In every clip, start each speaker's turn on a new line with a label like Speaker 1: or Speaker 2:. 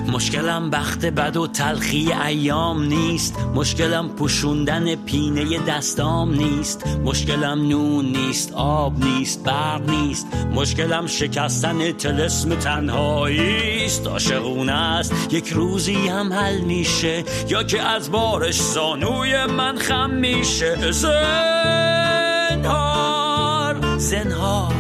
Speaker 1: مشکلم بخت بد و تلخی ایام نیست، مشکلم پوشوندن پینه دستام نیست، مشکلم نون نیست، آب نیست، برق نیست، مشکلم شکستن طلسم تنهایی است. عاشقونه است یک روزی هم حل میشه، یا که از بارش زانوی من خم میشه. زنهار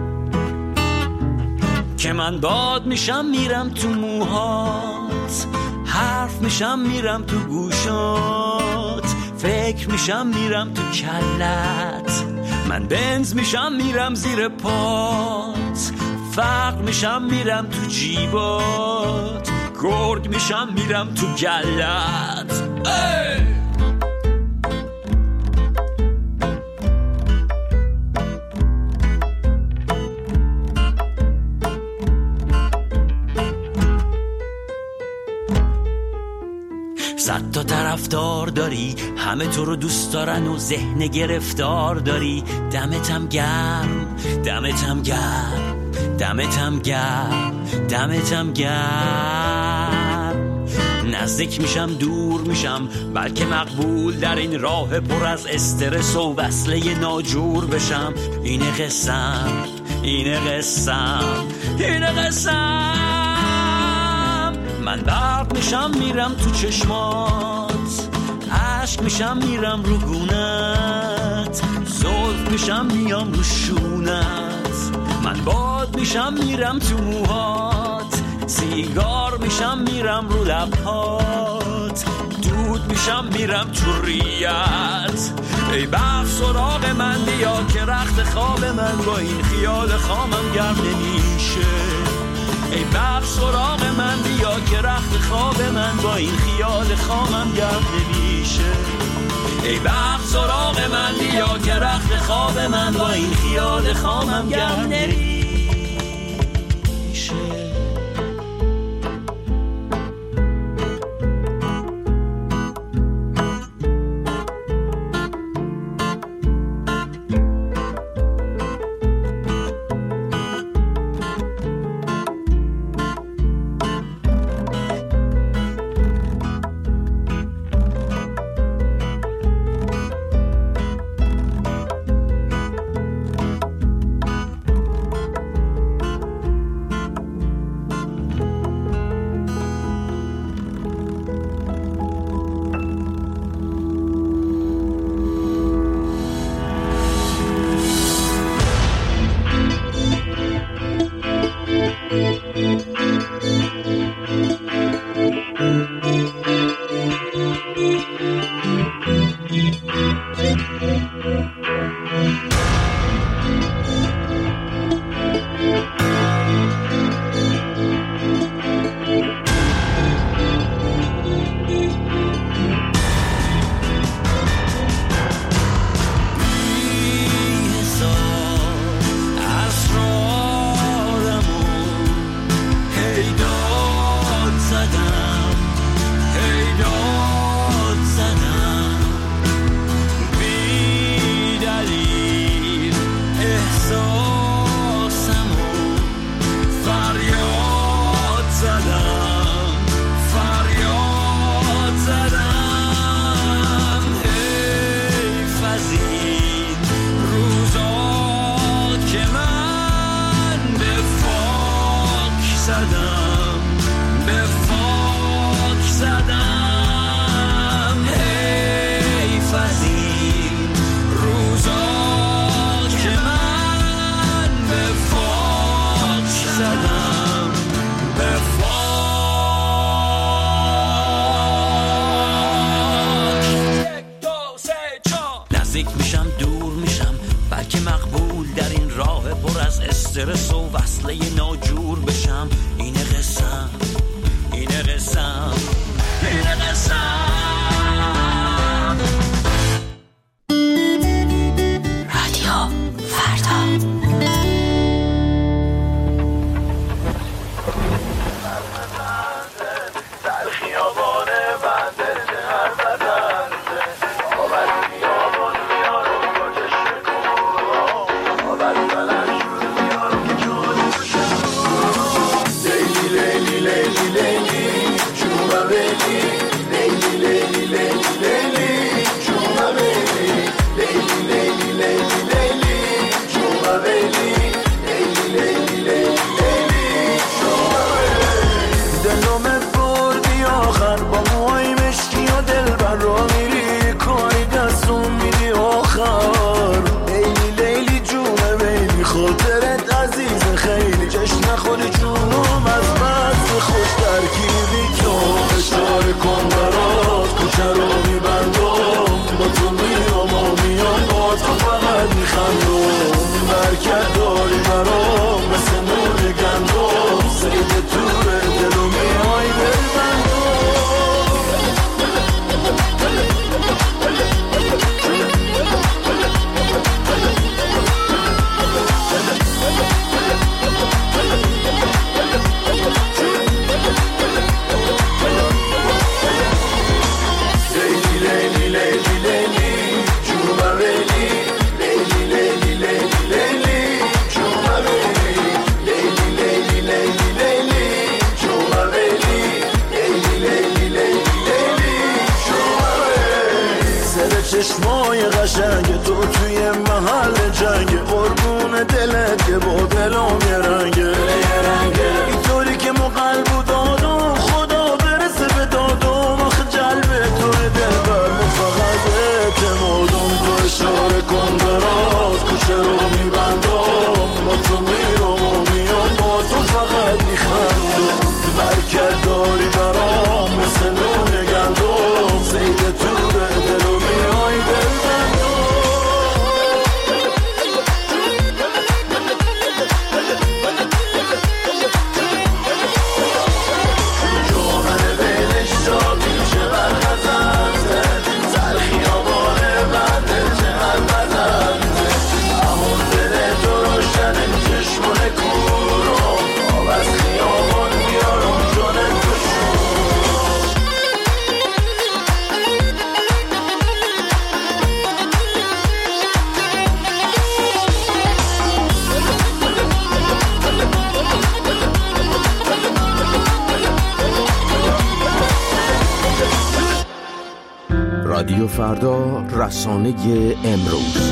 Speaker 1: که من باد میشم میرم تو موهات، حرف میشم میرم تو گوشات، فکر میشم میرم تو کلت، من بنز میشم میرم زیر پات، فقر میشم میرم تو جیبات، گرگ میشم میرم تو گلت. صد تا طرفدار داری، همه تو رو دوست دارن و ذهن گرفتار داری. دمتم گرم، دمتم گرم، دمتم گرم، دمتم گرم. نزدیک میشم دور میشم، بلکه مقبول در این راه پر از استرس و وصله ناجور بشم. اینه قسم، اینه قسم، اینه قسم. من برق میشم میرم تو چشمات، عشق میشم میرم رو گونت، زلف میشم میام رو شونت، من باد میشم میرم تو موهات، سیگار میشم میرم رو لبهات، دود میشم میرم تو ریت. ای برق سراغ من بیا که رخت خواب من با این خیال خامم گرم نمیشه. ای برق سراغ من بیا که رخت خواب من با این خیال خامم گرم نمیشه. ای برق سراغ من بیا که رخت خواب من با این خیال خامم گرم نمیشه. استرس و وصله ناجور بشم. اینه قسم، اینه قسم، اینه قسم.
Speaker 2: رادیو فردا.
Speaker 3: لیلی خاطرت عزیز خیلی جشن نخوری جونم از بس خوش ترکیبی تو اشاره کن برات کوچه رو میبندم با تو میام و میام با تو فقط میخندم برکت داری برام مثل نور گندم سید توره دلو میای ببندم چشمای قشنگ تو توی محل جنگ قربون دلت که با دلم یه رنگه اینطوری که ما قلب و دادم خدا برسه به دادم آخه جلبه توی دل بر ما فقط اعتمادم تو اشاره کن برات کوچه رو میبندم با تو میرم و میام با تو فقط میخندم برکت داری برام مثل نون گندم سید تو به دل و میای
Speaker 4: رادیو فردا، رسانه امروز.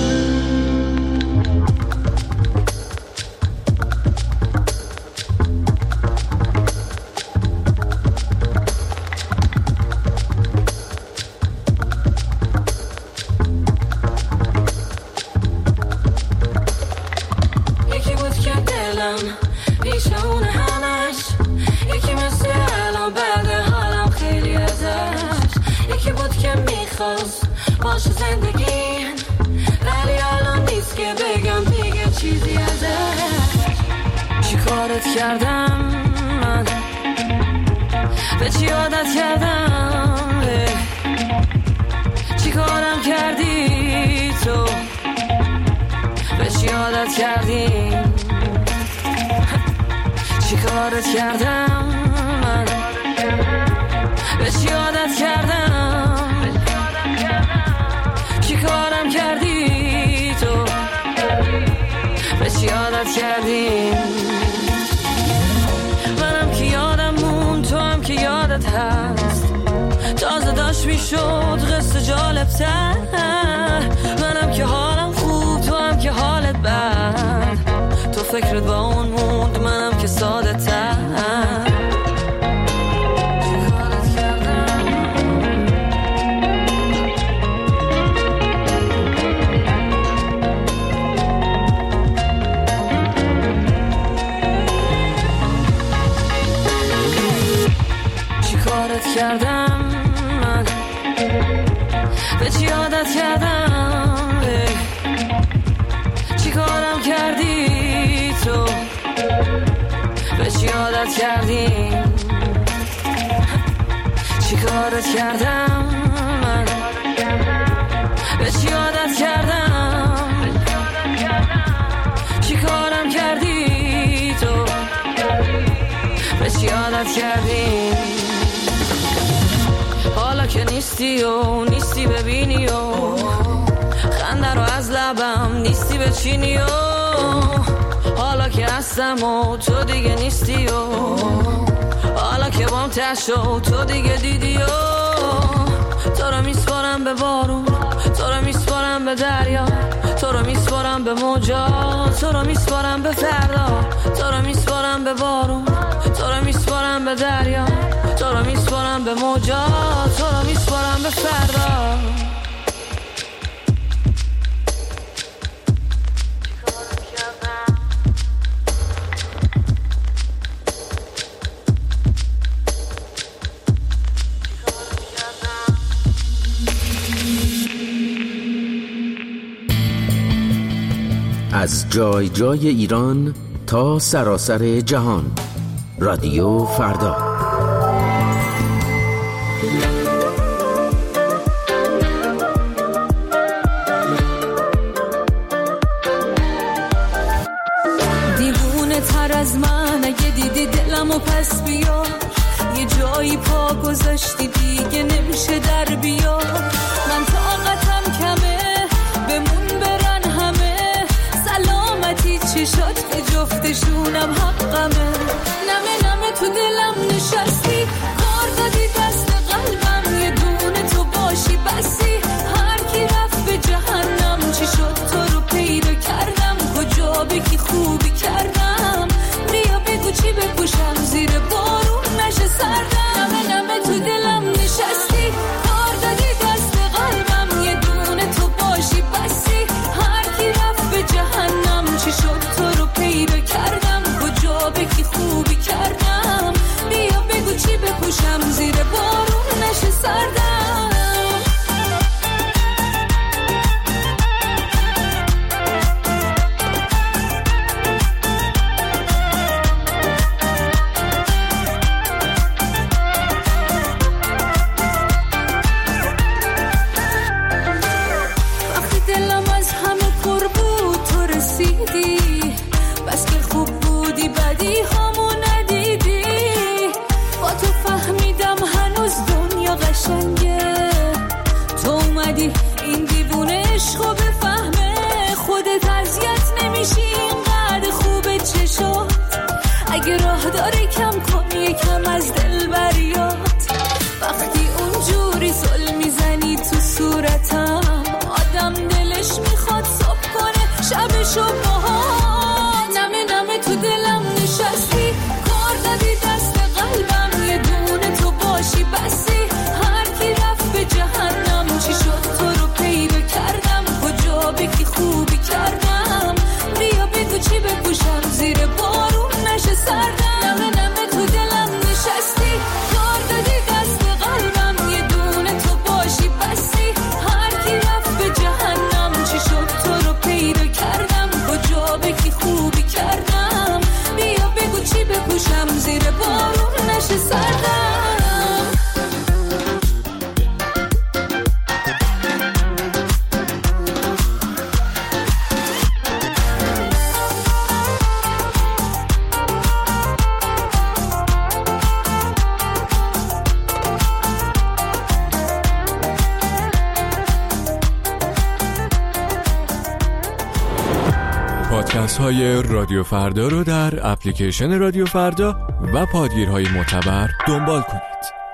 Speaker 2: یکی بود که دلم پیش اون همش، یکی مثل الان بعد حالم خیلی ازش، یکی بود که میخواست باشه زندگی ولی الان نیست که بگم دیگه چیزی ازش. چی کارت کردم من، به چی عادت کردم، چی کارم کردی تو، به چی عادت کردی، چی کارت کردم من، به چی عادت کردم، چی کارم کردی تو، به چی عادت کردی. منم که یادم مون، تو هم که یادت هست، تازه داشت میشد قصه جالب تر. منم که حالم خوب، تو هم که حالت بد، تو فکرت با اون موند، منم که ساده تر. کردم من، به چی عادت کردم، چی کارم کردی تو، به چی عادت کردی، چی کارت کردم من، به چی عادت کردم، چی کارم کردی تو، به چی عادت کردی. حالا که نیستی و نیستی ببینی و خنده رو از لبم نیستی بچینی و حالا که هستم و تو دیگه نیستی و حالا که بام تشو تو دیگه دیدی و تو رو میسپارم به بارون، تو رو میسپارم به دریا، تو رو میسپارم به موجا، تو رو میسپارم به فردا، تو رو میسپارم به بارون، تو رو میسپارم به دریا، تو رو میسپارم به موجا، تو رو میسپارم به فردا. چی کارت کردم
Speaker 4: از جای جای ایران تا سراسر جهان. رادیو فردا.
Speaker 2: دیوونه تر از من اگه دیدی دلمو پس بیار، یه جایی پا گذاشتی دیگه نمیشه در بیار. من طاقتم کمه بمون برن همه، سلامتی چشات به جفتشونم حقمه. نمه نمه تو دلم نشستی، کار دادی دست قلبم، یه دونه تو باشی بسی. هر کی رفت به جهنم چی شد تو رو پیدا کردم، کجا بگی خوبی کردم. بیا بگو چی بپوشم زیر بارون نشه سردم. نمه نمه تو دلم نشستی، کار دادی دست قلبم، یه دونه تو باشی بسی. هر کی رفت به جهنم چی شد تو رو پیدا کردم، کجا بگی خوبی کردم. بیا بگو چی بپوشم زیر بارون نشه سردم. این دیوونه عشقو بفهمه، خودت اذیت نمیشی اینقدر خوبه چشات. اگه راه داره کم کن یکم از دل بریات. وقتی اونجوری زل میزنی تو صورتم، آدم دلش میخواد صبح کنه شبشو باهات. نمه نمه تو دلم نشستی، کار دادی دست قلبم، یه دونه تو باشی بسی. هر کی رفت به جهنم چی شد تو رو پیدا کردم، کجا بگی خوبی کردم. بیا بگو چی بپوشم زیر بارون نشه سردم. نمه نمه تو دلم نشستی، کار دادی دست قلبم، یه دونه تو باشی بسی. هر کی رفت به جهنم چی شد تو رو پیدا کردم، کجا بگی خوبی کردم. بیا بگو چی بپوشم زیر بارون نشه سردم.
Speaker 5: پادکست های رادیو فردا رو در اپلیکیشن رادیو فردا و پادگیرهای معتبر دنبال کنید.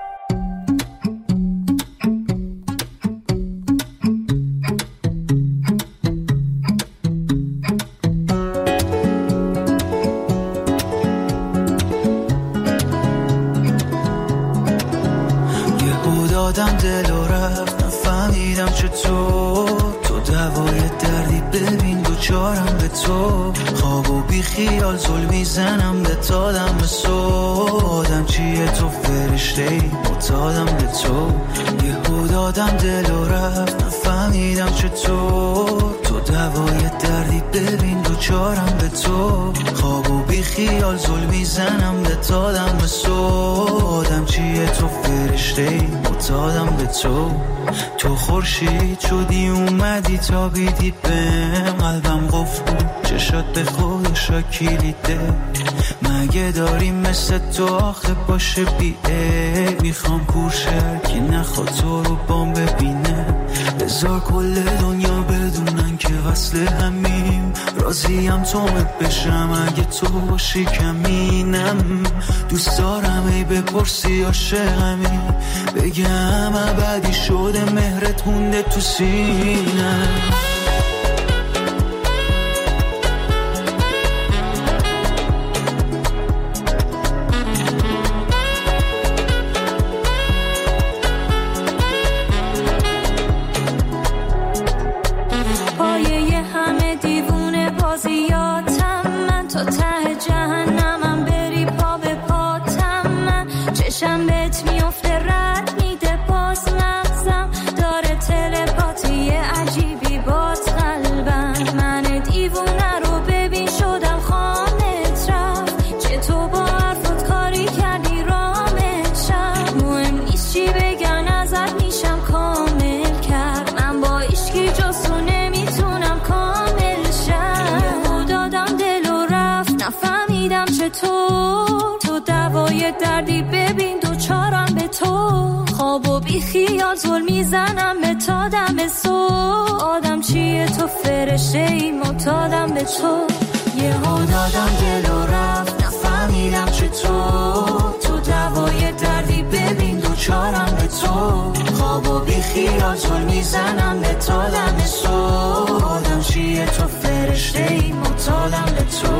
Speaker 6: یهو دادم دل و رفت، نفهمیدم چطور تو دوای دردی. ببین دوچارم به تو، خواب و بی خیال زل میزنم به تادم به سودم. چیه تو فرشته‌ای معتادم به تو. یهو دادم دل و رفت، نفهمیدم چطور تو دوای دردی. ببین دوچارم به تو، خواب و بی خیال زل میزنم به تادم به سودم. چیه تو فرشته‌ای معتادم به تو. تو خورشید شدی اومدی تا بیدی بهم، قلبم قفل بود چشات به خودشا کلیده. مگه داریم مثل تو آخه باشه بیه. میخوام کورشر که نخواد تو رو بام ببینه. بذار کل دنیا بدونن که وصل همیم. راضیم تومت بشم اگه تو باشی کمینم. دوست دارم ای بپرسی عاشقمی، بگم ابدی شده مهرت مونده تو سینم.
Speaker 2: پایه همه دیوونه بازیاتم من، تا ته جهنمم بری پا به پاتم من. چشم بهت میفته رد میده باز مغزم، داره تلپاتی عجیبی باز قلبم. من دیوونه رو چطور، تو دوای دردی ببین دوچارم به تو. خواب و بی خیال زل میزنم به تا دم صبح. آدم چیه تو فرشته ای معتادم به تو. یه ها دادم دل و رفت نفهمیدم چطور، تو دوای دردی ببین دوچارم به تو. خواب و بی خیال زل میزنم به تا دم صبح. آدم چیه تو فرشته ای معتادم به تو.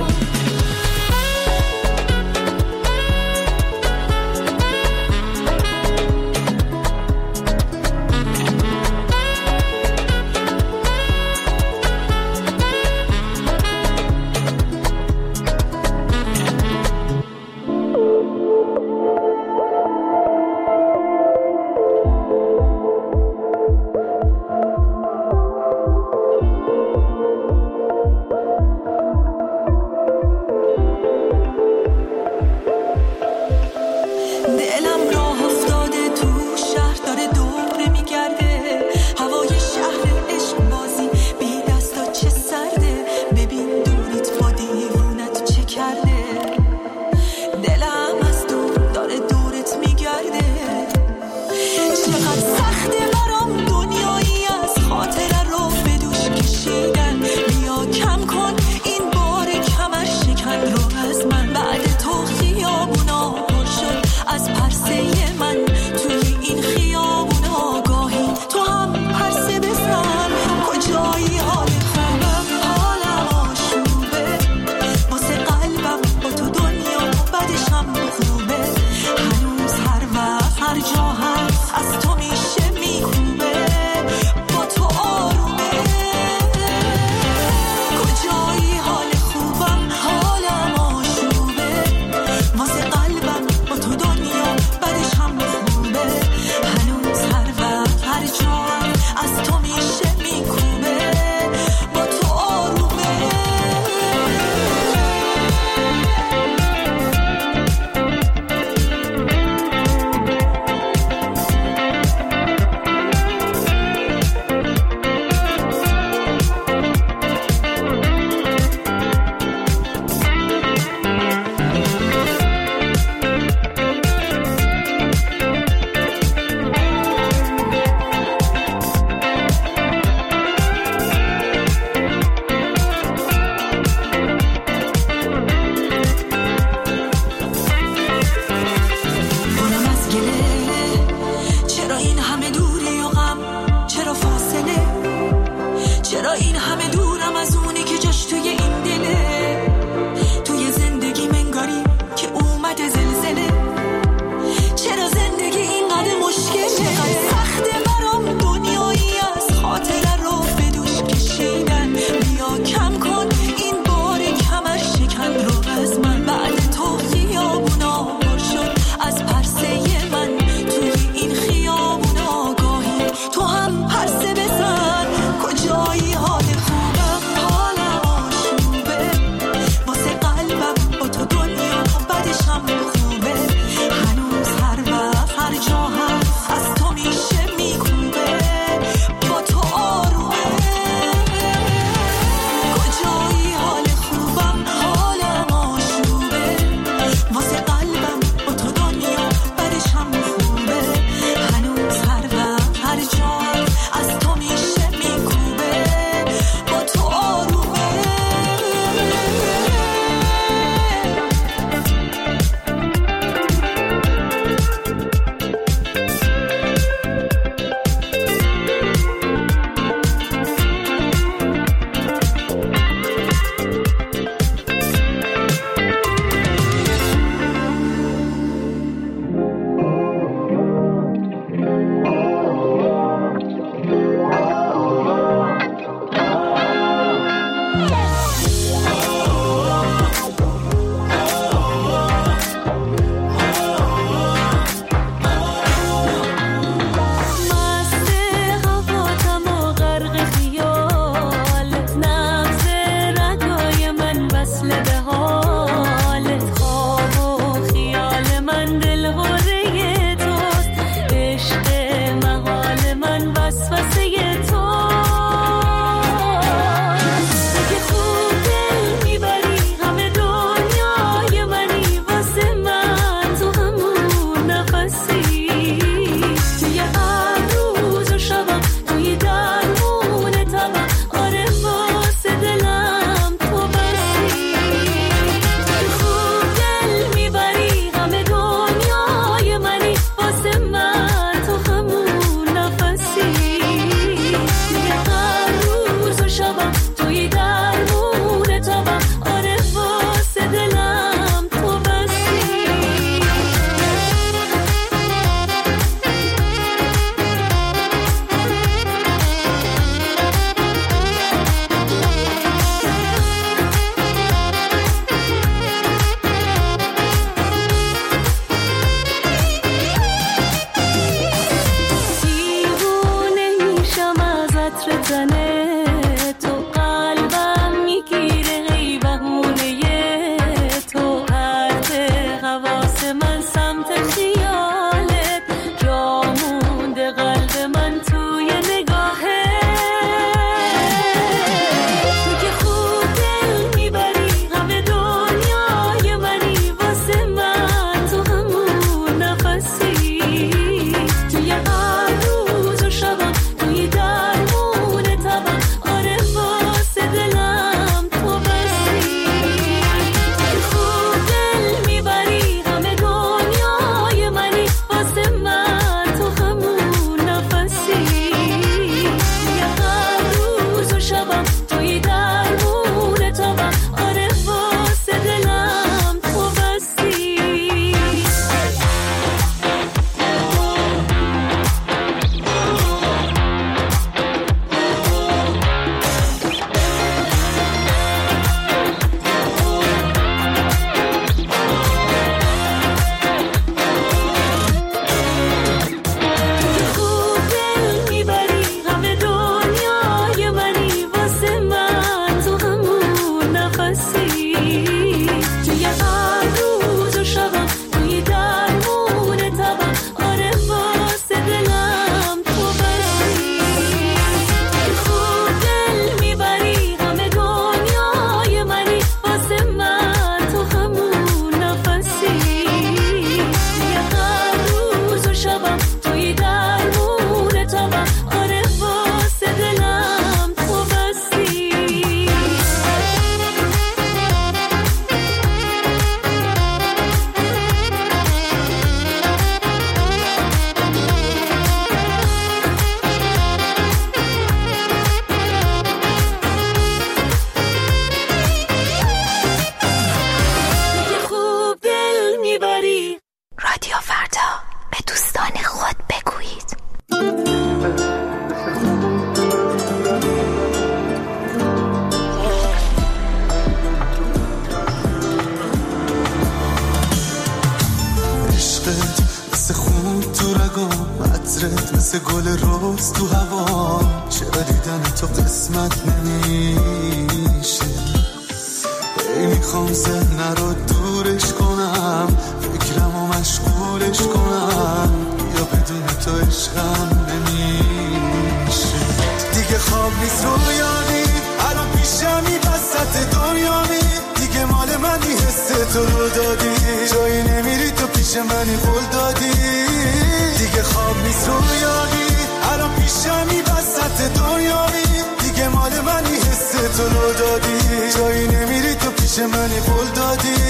Speaker 3: عطرت مثل گل روز تو هوا، چرا دیدن تو قسمت نمیشه. ای میخوام ذهن رو دورش کنم، فکرم رو مشغولش کنم، یا بدون تو عشقم نمیشه. دیگه خواب نیست رویانی، الان پیشمی وسط دنیامی، دیگه مال منی حس تو رو دادی، جایی نمیری تو پیش منی قول دادی. دیگه خواب نیست رویانی، الان پیشمی وسط دنیامی، دیگه مال منی حس تو رو دادی، جایی نمیری تو پیش منی قول دادی.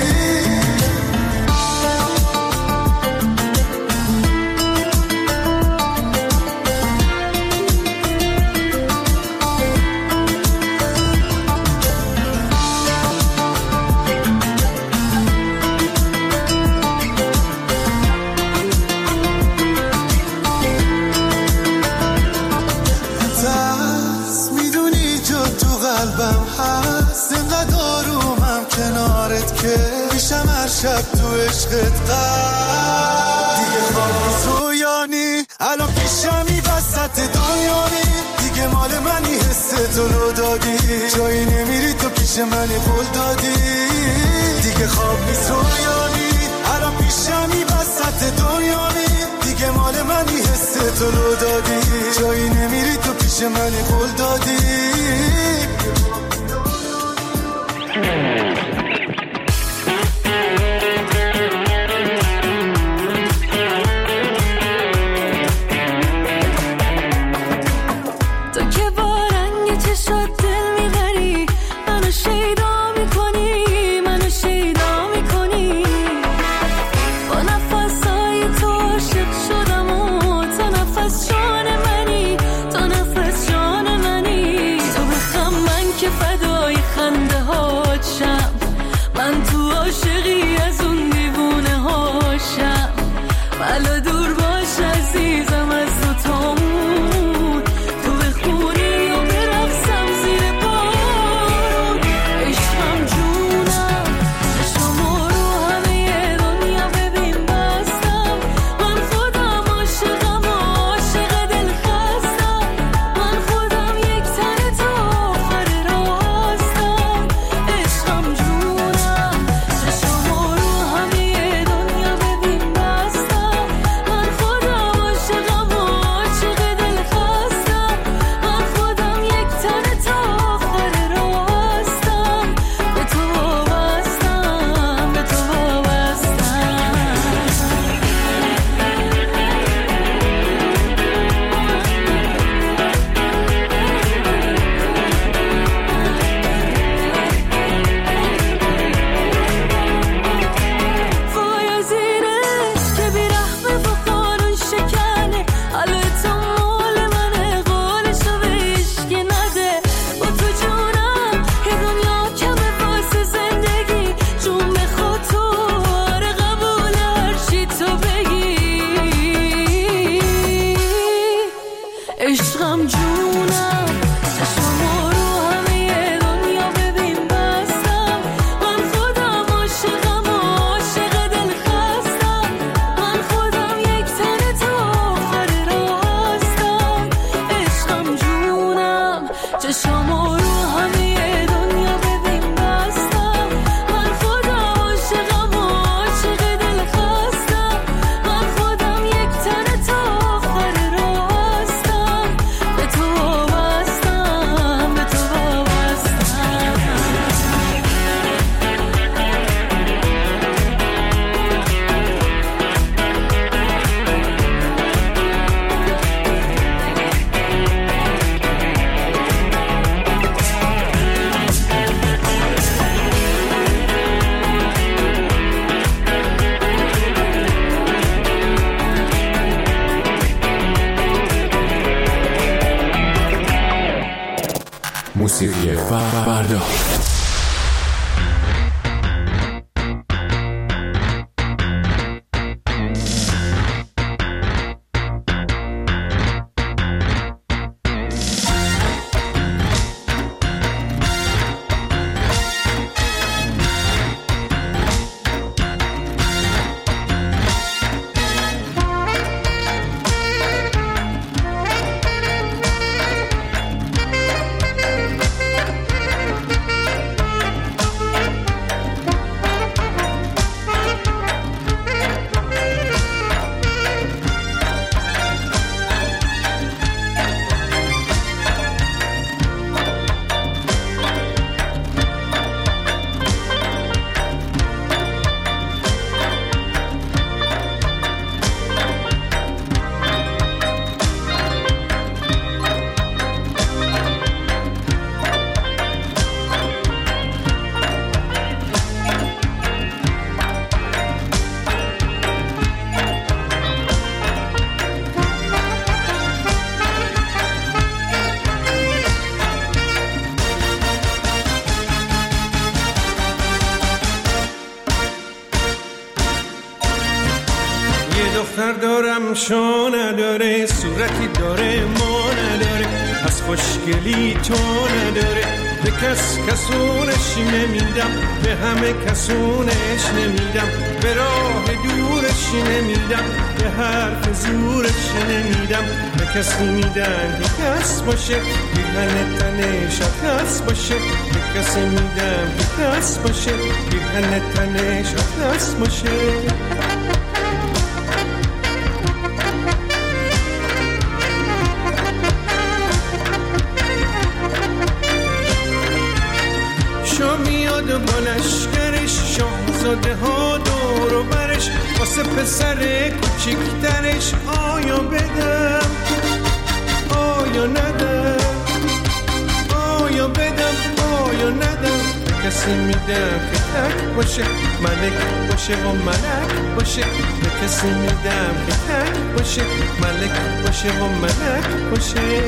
Speaker 3: میشم هر شب تو عشقت دیگه خواب نیست رویانی، الان پیشمی وسط دنیانی، دیگه مال منی حس تو رو دادی، جایی نمیری تو پیش منی قول دادی. دیگه خواب نیست رویانی، الان پیشمی وسط دنیانی، دیگه مال منی حس تو رو دادی، جایی نمیری تو پیش منی قول دادی.
Speaker 5: موسیقی فردا.
Speaker 7: دارم شو نداره، صورتی داره ما نداره، از خوشگلی تو نداره. به کس کسونش نمیدم، به همه کسونش نمیدم، به راه دورش نمیدم، به حرف زورش نمیدم. به کسی میدم که کس باشه، بیهن تنش کس باشه. به کسی میدم که کس باشه، بیهن تنش کس باشه. میاد و بالشگرش، شاهزاده ها دور و برش، واسه پسر کوچیکترش. آیا بدم آیا ندم، آیا بدم آیا ندم. به کسی میدم که تک باشه، ملک باشه و ملک باشه. به کسی میدم که تک باشه، ملک باشه و ملک باشه.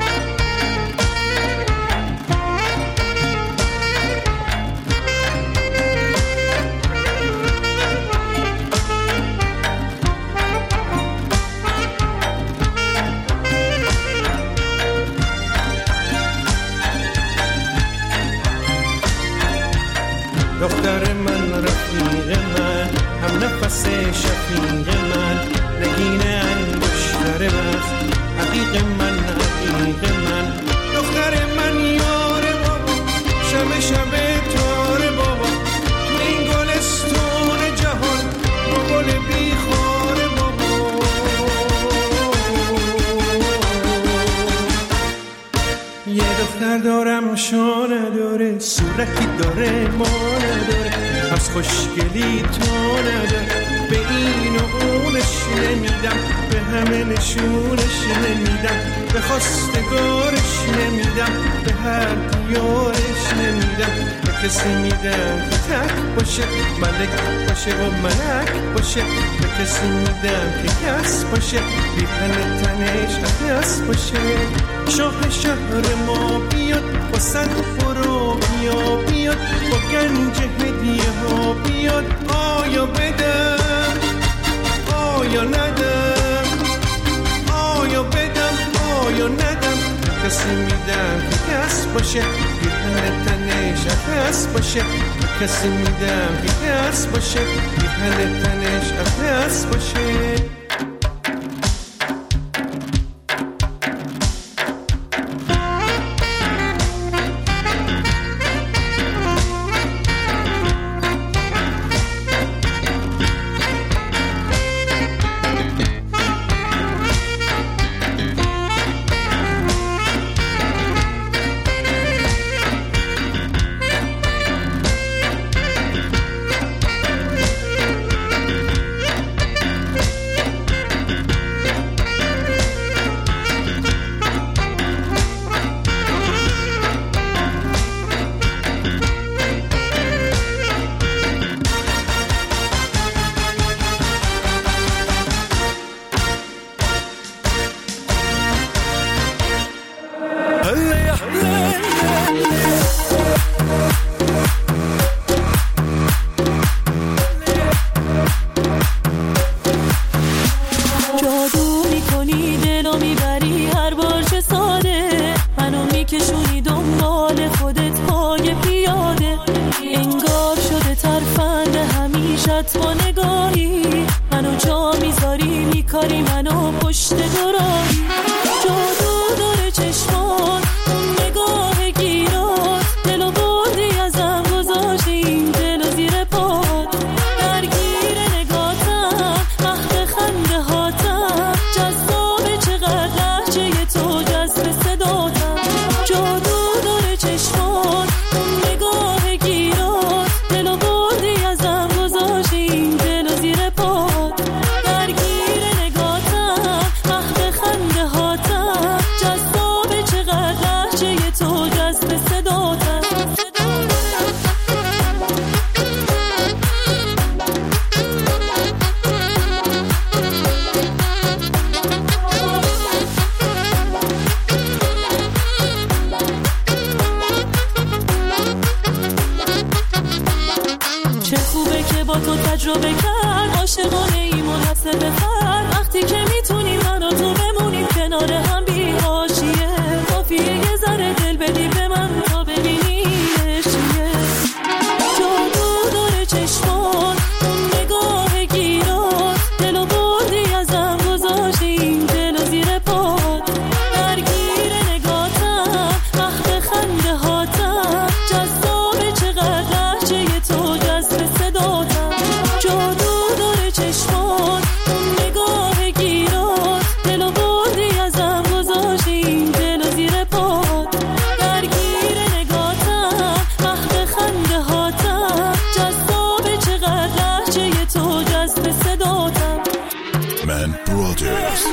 Speaker 7: دختر من، رفیق من، هم نفس شفیق من، نگین انگشتر من، حقیق من، حقیق من. دختر من یار بابا، شب شب تار بابا، تو این گلستون جهان با گل بیخار بابا. یه دختر دارم شو نداره، صورتی داره ما نداره، از خوشگلی تو نداره. به این و اونش نمیدم، به همه نشونش نمیدم، به خواستگارش نمیدم، به هر دیارش نمیدم. به کسی میدم که تک باشه، ملک باشه و ملک باشه. به کسی میدم که کس باشه، بیهن تنش کس باشه. شاه شهر ما بیاد با صد فرو بیا بیاد، با گنج هدیه ها بیاد. آیا بدم آیا ندم، آیا بدم آیا ندم. کسی میدم که کس باشه، بیهن تنش کس باشه. کسی میدم که کس باشه، بیهن تنش کس باشه.
Speaker 8: چه خوبه که با تو تجربه کرد عاشقانه ای منحصر به فرد، وقتی که میتونیم من و تو بمونیم کنار هم بی حاشیه، کافیه یه ذره دل بدی به من تا ببینیش چیه. جادو داره چشمان اون نگاه گیرات، دلو بردی ازم گذاشتی این دلو زیر پات، درگیر نگاتم مخب خنده هاتم، جذاب چقدر لحجه تو جذب صداتم. جادو داره چشمان اون نگاه گیرات، دلو بردی ازم گذاشتی این دلو زیر پات، درگیر نگاتم مخب خنده هاتم، جذاب چقدر لحجه تو جذب صداتم.
Speaker 9: من برادرز.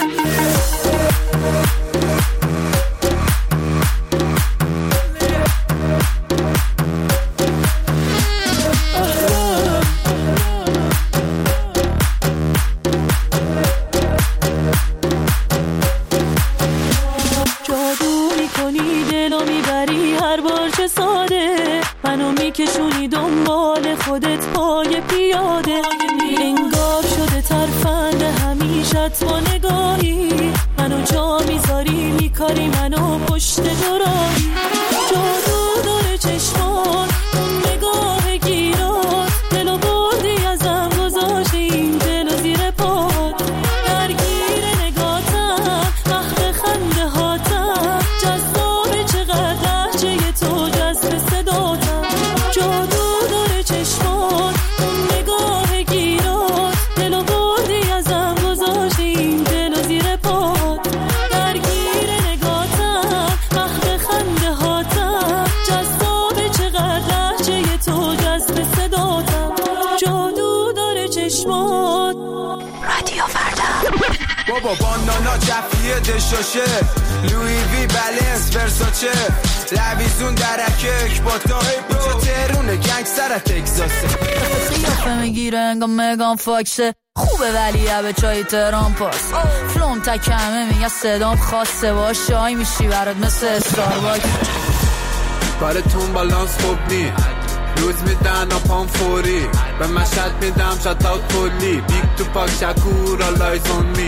Speaker 8: جادو میکنی دلو میبری هر بار چه ساده، منو میکشونی دنبال خودت پای پیاده، انگار شده ترفند همیشت با نگاهی، منو جا میذاری میکاری منو پشت دراهی. جادو داره چشمان اون نگاه گیرات، دلو بردی ازم گذاشتی این دلو زیر پات، درگیر نگاتم مخب خنده هاتم، جذاب چقدر لحجه تو جذب صداتم. جادو داره چشمان اون نگاه گیرات، دلو بردی ازم گذاشتی این دلو زیر پات، درگیر نگاتم مخب خنده هاتم، جذاب چقدر لحجه تو جذب صداتم. جادو داره چشمان.
Speaker 2: رادیو فردا.
Speaker 10: بابا بانانا جفیه دشاشه، لوی وی بلنس ورساچه، لویزون درکک با تا اینجا تهرونه گنگستر تگزاسه،
Speaker 11: قیافه میگیره انگا مگان فاکسه، خوبه ولی به چای تهران پاس، فلوم تکمه میگه صدام خاصه، با شای میشی برات مثل استارباکس.
Speaker 12: کارتون بالانس خوب نی، روز میدن پام فوری، به مشهد میدم شتاوت کلی، بیگ تو پاک شکور آلایز اون می.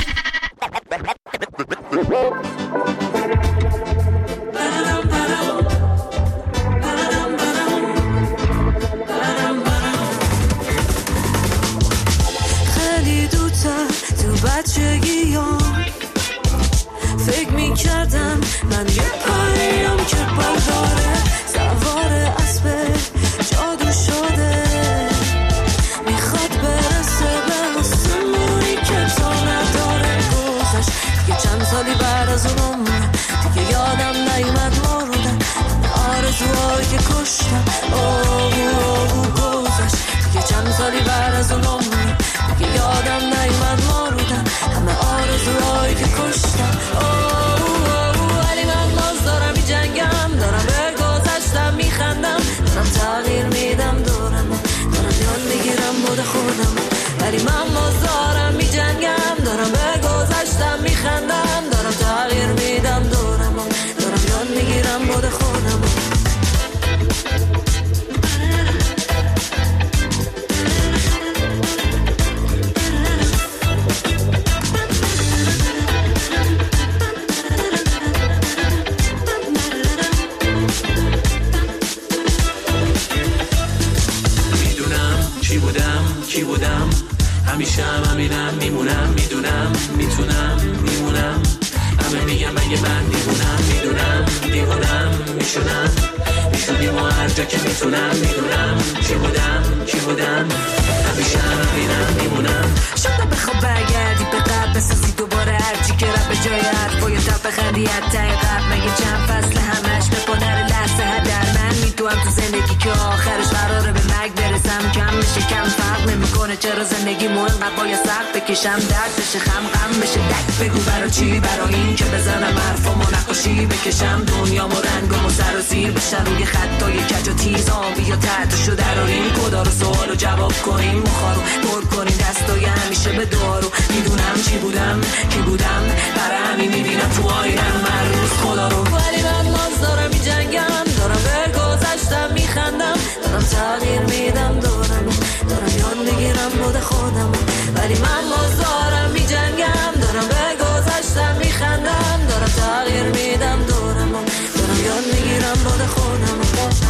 Speaker 8: خیلی دوتر تو بچگیام فکر میکردم من یه پریم که برداره، سوار اسب جادو شده، میخواد برسه به آسمونی که تا نداره. گذشت دیگه چند سالی بعد از اون عمر، دیگه یادم نیومد مردن آرزوهایی که کشتم. گذشت دیگه چند سالی بعد از اون عمر، دیگه یادم نیومد مردن همه آرزوهایی که کشتم. ولی من باز دارم می جنگم، دارم به گذشتم میخندم، دارم تغییر میدم دارم یاد میگیرم بود خودم. ولی من باز دارم می جنگم، دارم به گذشتم میخندم، دارم تغییر میدم دارم یاد میگیرم بود خودم.
Speaker 1: کی بودم همیشه همینم میمونم، میدونم میتونم میمونم، همه میگم اگه من میمونم، میدونم دیوونم میشونم، میشونیم و هر جا که میتونم، میدونم کی بودم همیشه همینم میمونم.
Speaker 13: شاید بخواب برگردی به قبل بسازی دوباره هرچی که رب به جای حرفای تب بخندی حتی قبل، مگه چند فصل همش بپنر لحظه هدر من میتونم تو زندگی که آخرش قراره به مرگ برسم، کم میشه کم فرق نمیکنه چرا زندگی انقدر باید سخت بکشم، درد بشه غم بشه دک بگو برای چی، برای این که بزنم حرفامو نقاشی بکشم، دنیامو رنگامو سر و زیر بشن روی خطای کج و تیز، آبی یا تحتشو دراریم، کدا رو سوالو جواب کنیم، مخارو پر کنیم دستای همیشه به دارو، میدونم چی بودم کی بودم، برای همین میبینم تو آینم هر روز خدا رو.
Speaker 8: ولی من باز دارم میجنگم، دارم به گذشتم میخندم، دارم تغییر میدم دارم یاد میگیرم بود
Speaker 2: خودم، ولی من باز دارم می جنگم، دارم به گذشتم می خندم، دارم تغییر میدم دارم یاد میگیرم باد خودم.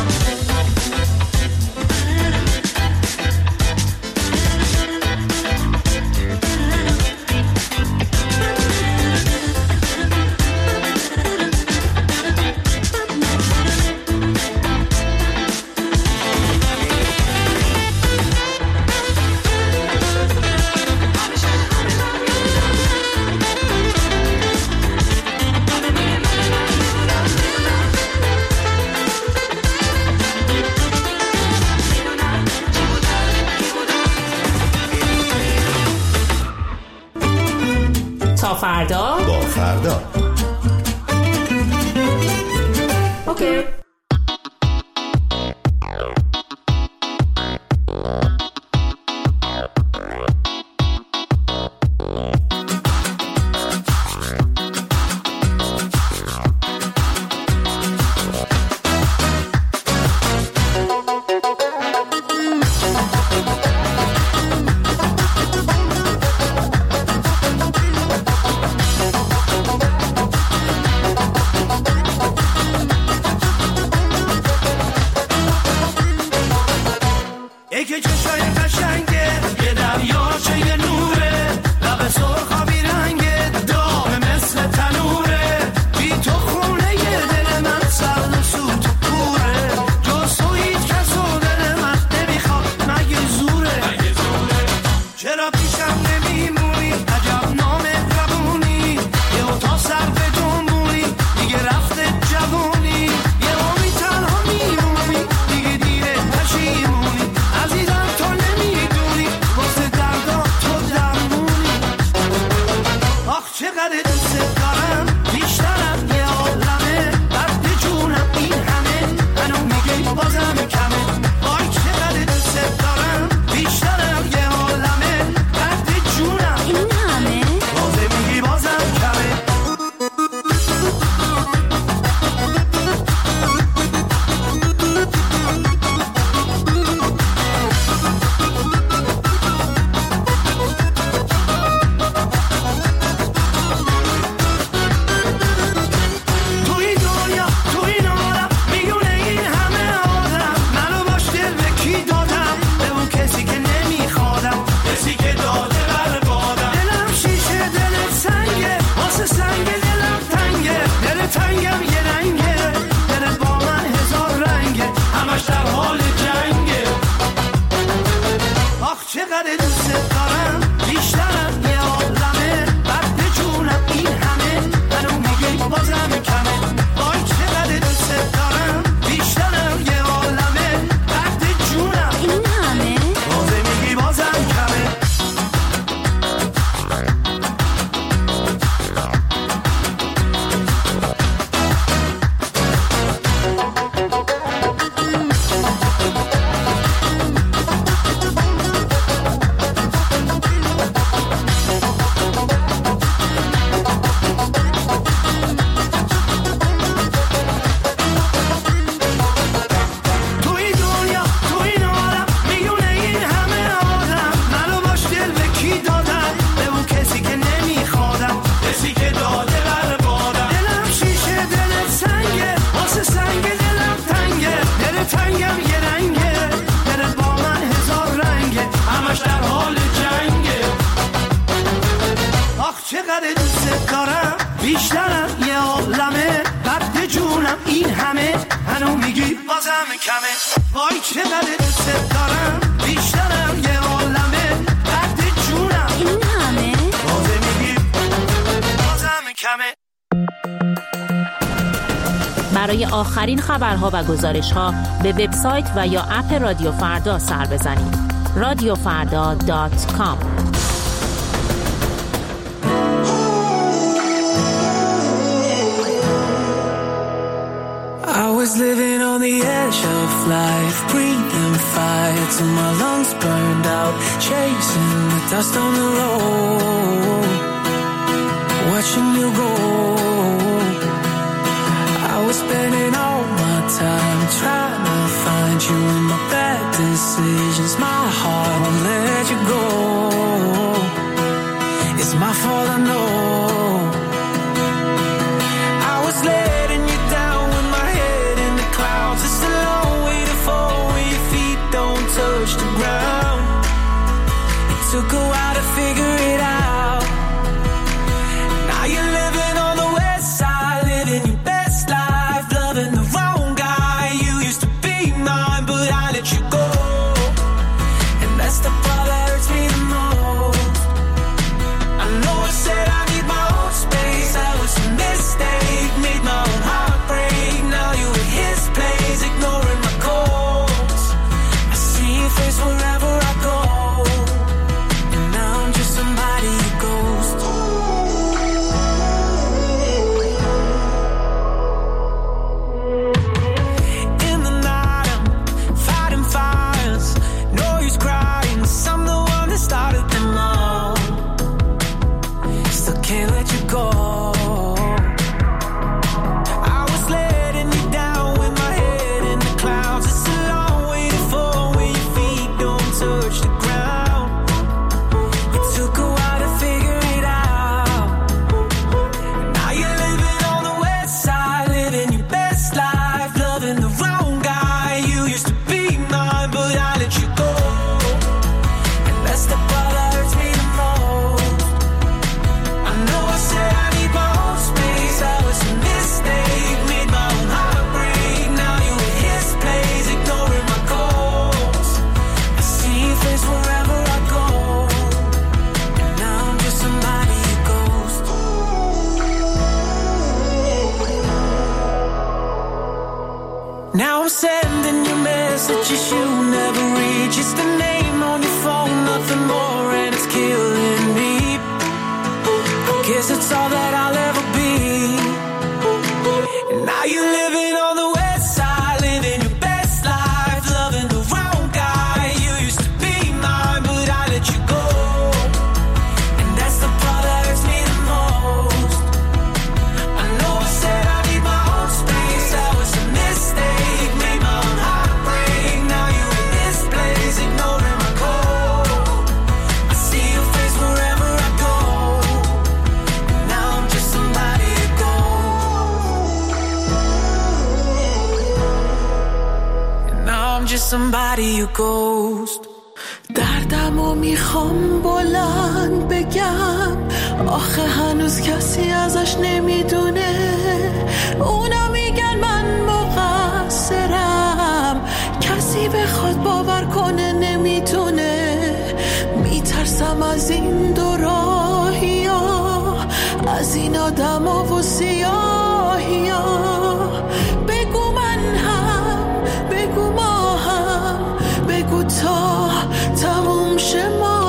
Speaker 14: فردا
Speaker 15: با فردا.
Speaker 14: اوکی. برای آخرین خبرها و گزارش‌ها به وبسایت و یا اپ رادیو فردا سر بزنید. radiofarda.com.
Speaker 6: I was living on the edge of life, breathing fire till my lungs burned out, chasing the dust on the road, watching you go. I was spending all my time trying to find you in my bad decisions. decisions, my heart won't let you go. It's my fault, I know. I was letting you down with my head in the clouds. It's a long way to fall when your feet don't touch the ground. It took a while to figure it out. Now you're living on the west side, living your best life, loving the wrong guy. You used to be mine, but I let you go. And that's the part that hurts me the most. I know I said I need my own space. That was a mistake, made my own heart break. Now you at his place, ignoring my calls. I see your face wherever I go. And now I'm just somebody who ghosts. In the night I'm fighting fires, know he's crying, 'cause I'm the one that started them all. Still can't let you go. I was letting you down with my head in the clouds. It's a long way to fall when your feet don't touch the ground. It took a while to figure it out. Now you're living on the west side, living your best life, loving the wrong guy. You used to be mine, but I let you go. And that's the part that hurts me the most. I know I said I need my own space. That was a mistake, made my own heart break. Now you at his place, ignoring my calls. I see your face wherever I go. And now I'm just somebody who goes. Now I'm sending you messages you never read. Just a name on your phone, nothing more, and it's killing me. I guess it's all that I'll ever be. And now you're living on the west side, living your best life, loving the wrong guy. You used to be mine, but I let you go. And that's the part that hurts me the most. I know I said I need my own space. That was a mistake, made my own heart break. Now you in this place, ignoring my call. I see your face wherever I go. And now I'm just somebody who goes. And now I'm just somebody who goes.
Speaker 15: دردمو میخوام بلند بگم، آخه هنوز کسی ازش نمیدونه. اونا میگن من مقصرم، کسی بخواد باور کنه نمیتونه. میترسم از این دو راهی ها، از این آدم ها و سیاهی ها. بگو من هم، بگو ما هم، بگو تا تموم شه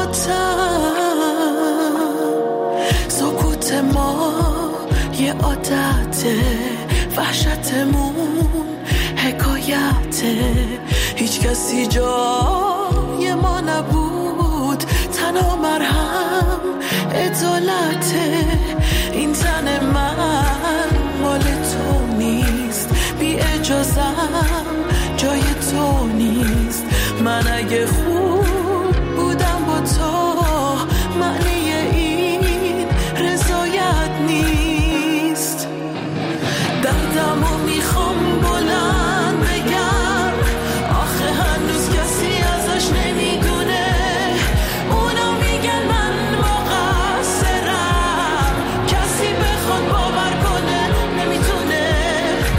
Speaker 15: ماتم. سکوت ما یه عادته، وحشتمون حکایته. هیچ کسی جای ما نبود، تنها مرهم عدالته. این تن من مال تو نیست، بی اجازم جای تو نیست. من اگه خوب بودم با تو، معنی این رضایت نیست. دردمو میخوام بلند بگم، آخه هنوز کسی ازش نمیدونه. اونا میگن من مقصرم، کسی بخواد باور کنه نمیتونه.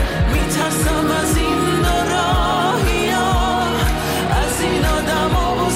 Speaker 15: میترسم از این دو راهی ها، از این آدم ها و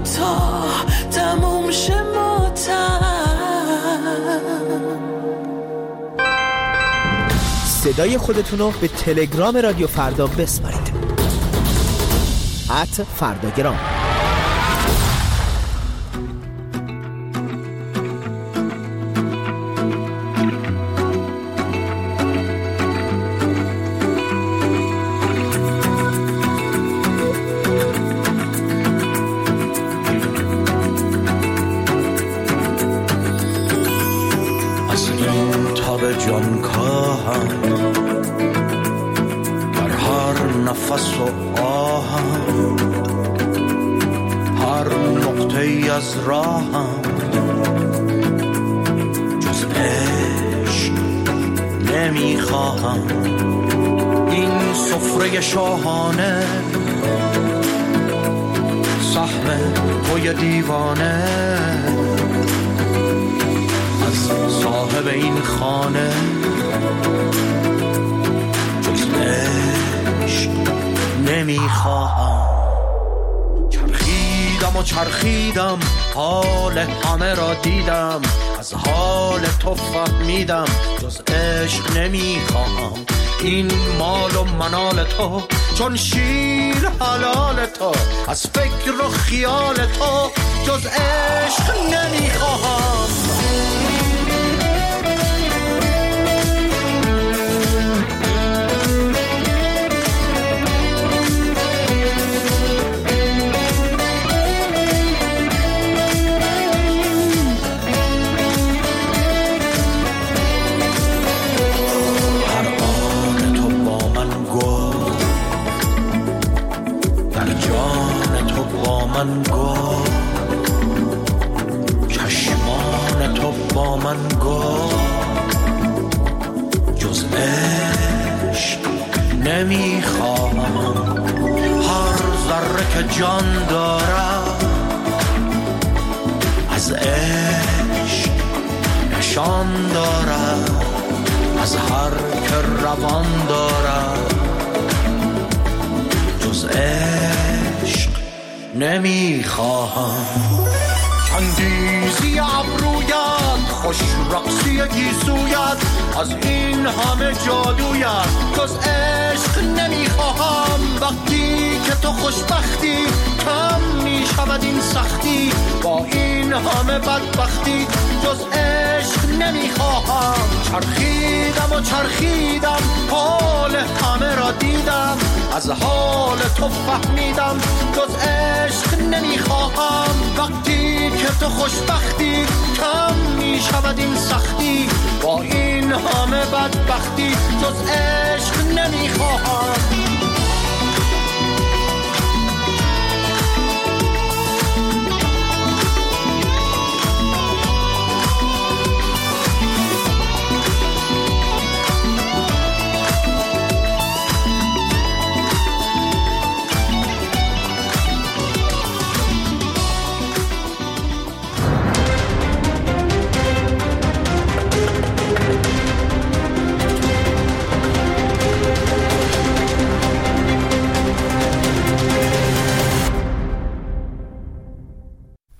Speaker 15: تا تموم شه ماتم.
Speaker 16: صدای خودتونو به تلگرام رادیو فردا بسپارید. @فرداگرام.
Speaker 17: شاهانه سهم توی دیوانه از صاحب این خانه جز عشق نمیخواهم. چرخیدم و چرخیدم حال همه را دیدم، از حال تو فهمیدم جز عشق نمیخواهم. این مال و منال تو چون شیر حلال تو، از فکر و خیال تو جز عشق نمیخواهم. من گفت چشمان تو با من گفت جز عشق نمیخواهم. هر ذره که جان دارم از عشق نشان دارم، از هر که روان دارم جز عشق نمیخواهم. چندیزی ابرویت خوش رقصی گیسویت، از این همه جادویت جز عشق نمیخواهم. وقتی که تو خوشبختی کم میشود این سختی، با این همه بدبختی جز عشق نمیخواهم. چرخیدم و چرخیدم حال همه را دیدم، از حال تو فهمیدم جز عشق نمیخواهم. وقتی که تو خوشبختی کم میشود این سختی، با این همه بدبختی جز عشق نمیخواهم.